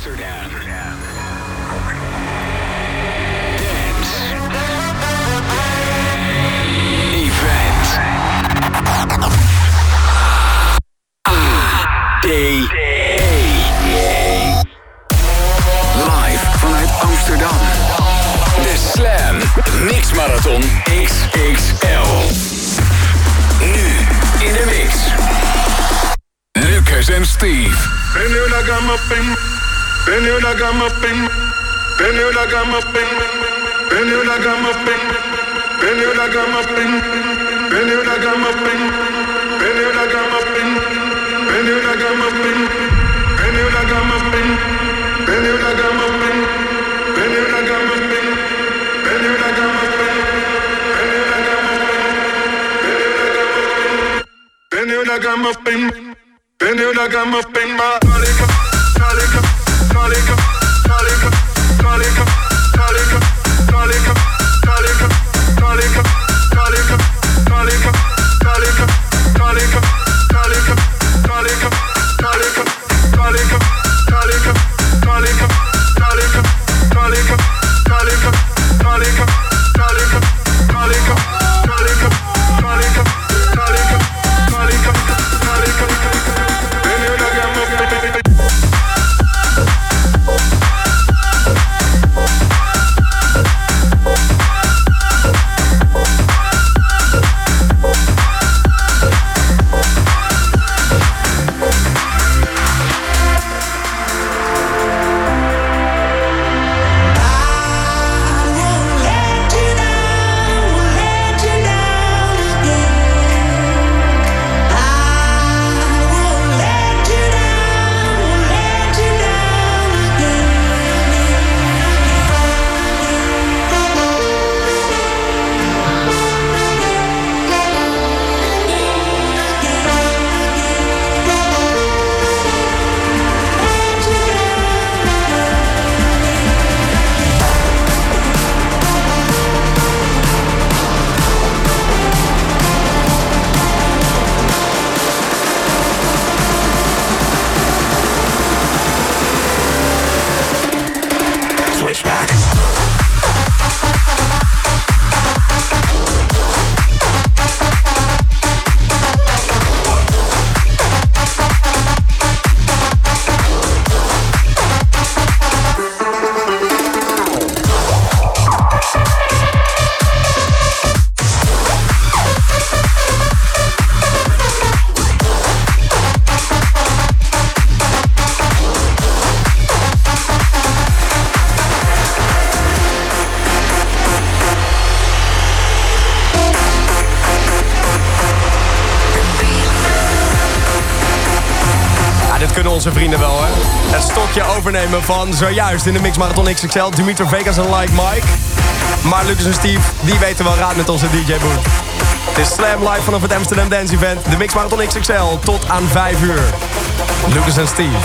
Amsterdam. Dance. Event. Live vanuit Amsterdam. De Slam Mix Marathon XXL. Nu in de mix. Lucas en Steve. Onze vrienden wel, hè? Het stokje overnemen van zojuist in de Mix Marathon XXL. Dimitri Vegas en Like Mike. Maar Lucas en Steve, die weten wel raad met onze DJ-boot. Het is Slam live vanaf het Amsterdam Dance Event. De Mix Marathon XXL tot aan 5 uur. Lucas en Steve.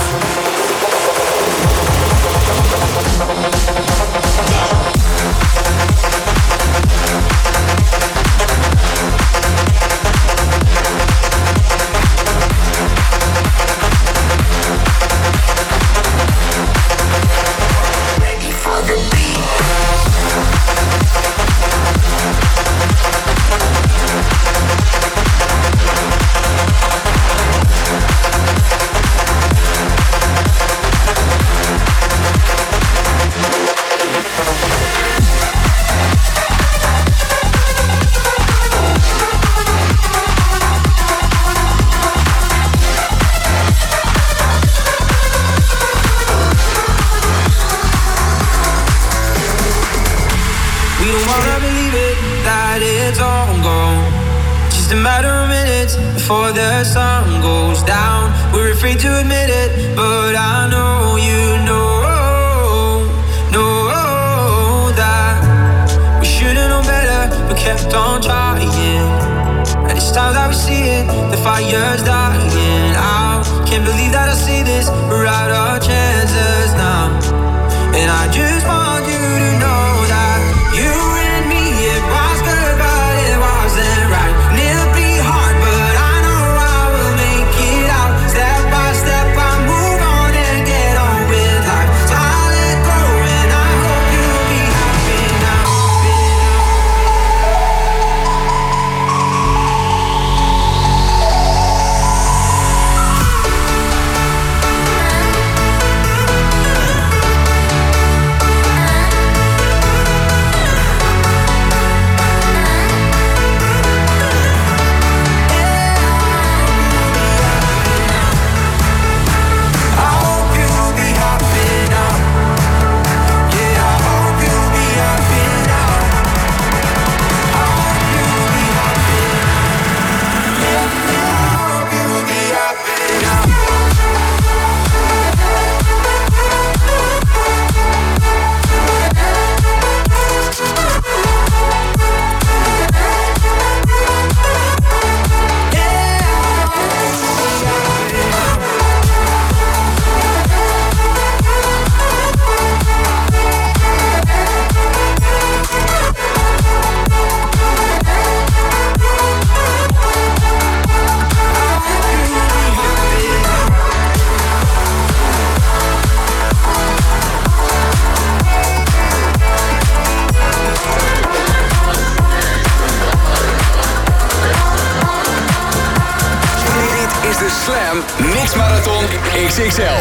Before the sun goes down, we're afraid to admit it, but I know you know that we should've known better, but kept on trying. And it's time that we see it, the fire's dying out. Can't believe that I see this, we're out of chances now. And I just want you to know that you and me, it was good, but it wasn't right. And it'll be hard, but I know I will make it out. Step by step, I move on and get on with life. Mix Marathon XXL.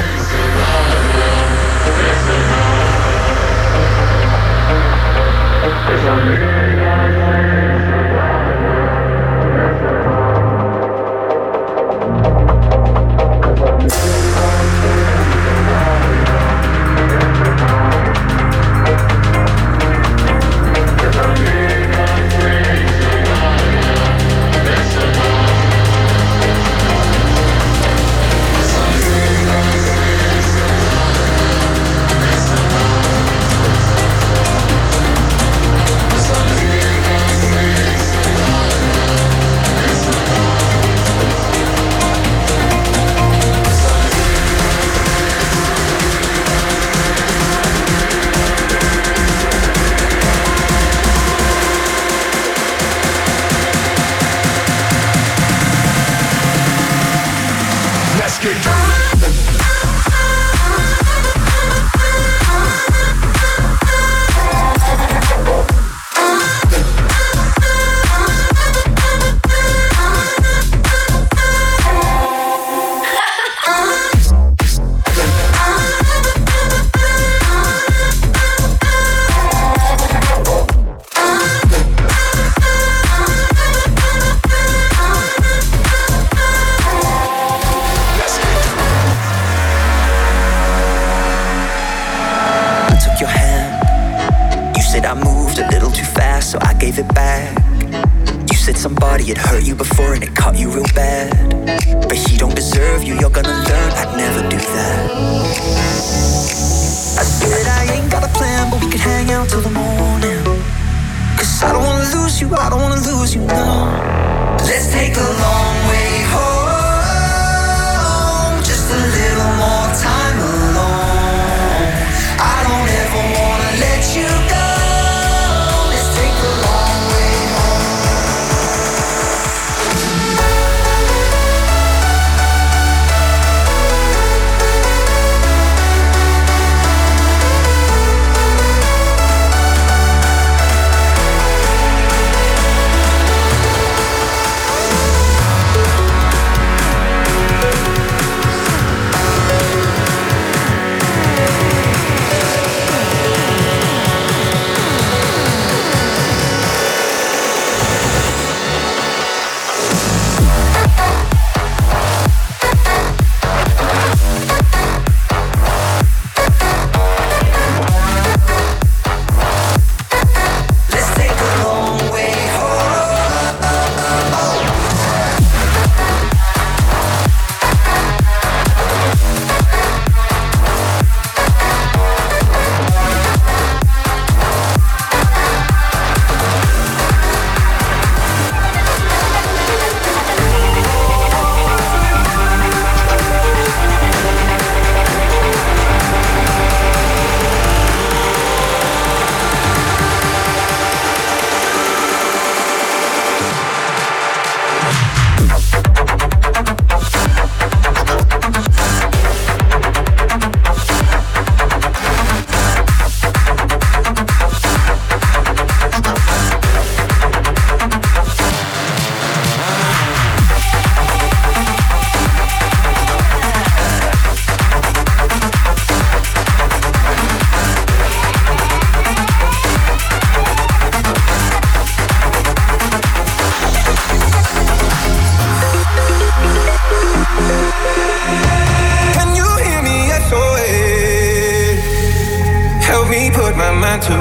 To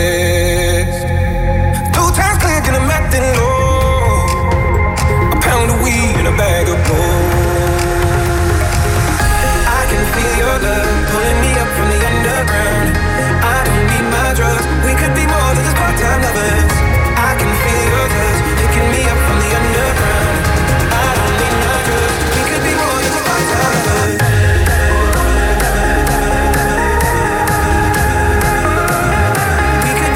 rest. 2 times clicking, I'm acting low. A pound of weed and a bag of gold. I can feel your love pulling me up from the underground. I don't need my drugs. We could be more than just part-time lovers. I can feel your touch picking me up from the underground. I don't need my drugs. We could be more than just part-time lovers. We could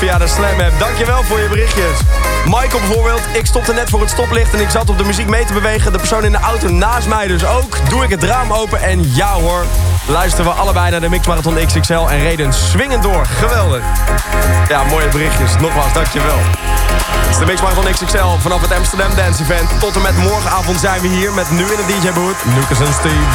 via de Slam app. Dankjewel voor je berichtjes. Michael bijvoorbeeld, ik stopte net voor het stoplicht en ik zat op de muziek mee te bewegen. De persoon in de auto naast mij dus ook. Doe ik het raam open en ja hoor, luisteren we allebei naar de Mix Marathon XXL en reden swingend door. Geweldig. Ja, mooie berichtjes. Nogmaals, dankjewel. Het is de Mix Marathon XXL vanaf het Amsterdam Dance Event. Tot en met morgenavond zijn we hier met nu in de DJ-booth Lucas en Steve.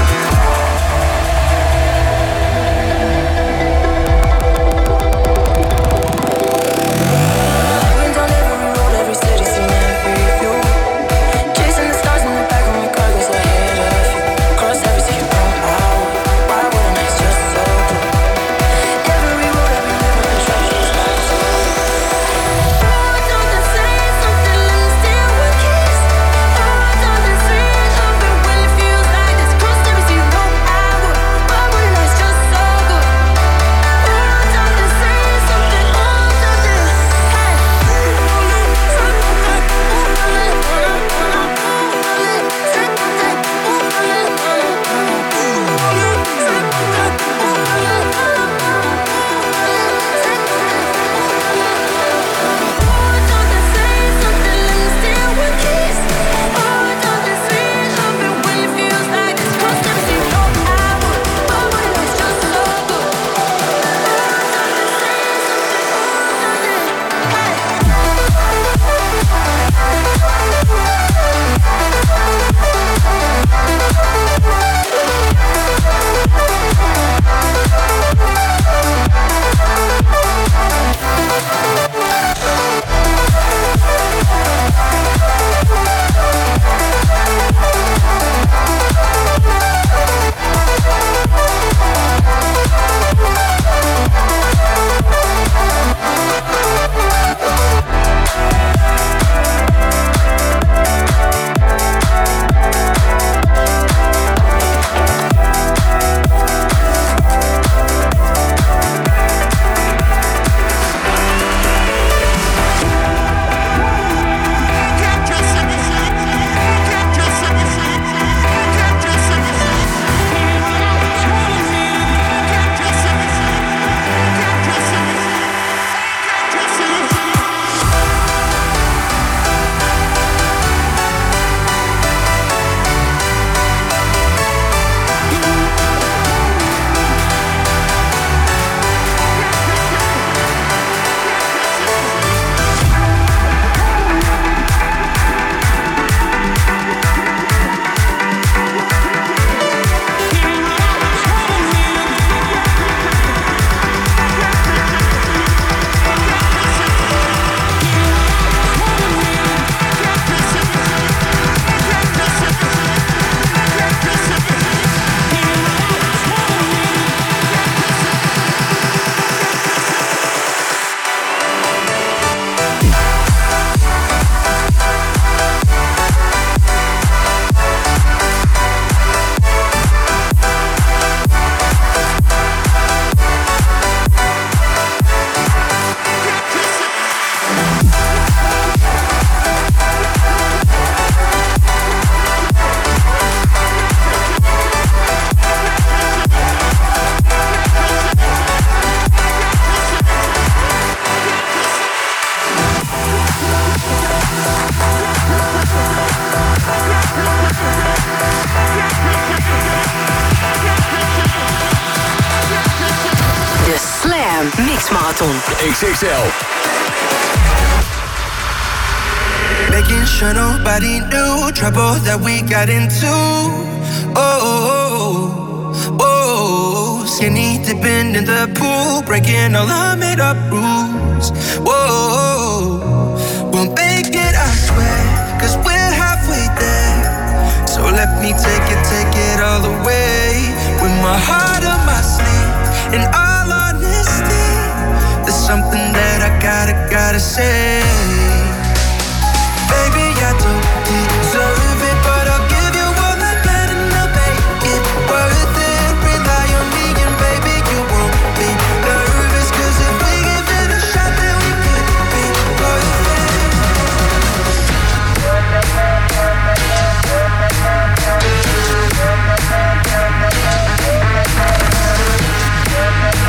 Marathon XXL. Making sure nobody knew trouble that we got into. Skinny dipping in the pool, breaking all our made up rules. We'll make it, I swear, 'cause we're halfway there. So let me take it all the way. With my heart on my sleeve, in all honesty, there's something that I gotta say. Baby, I don't deserve it, but I'll give you all I got and I'll make it worth it. Rely on me and baby, you won't be nervous, 'cause if we give it a shot, then we could be worth it.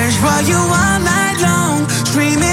search for you all night long, dreaming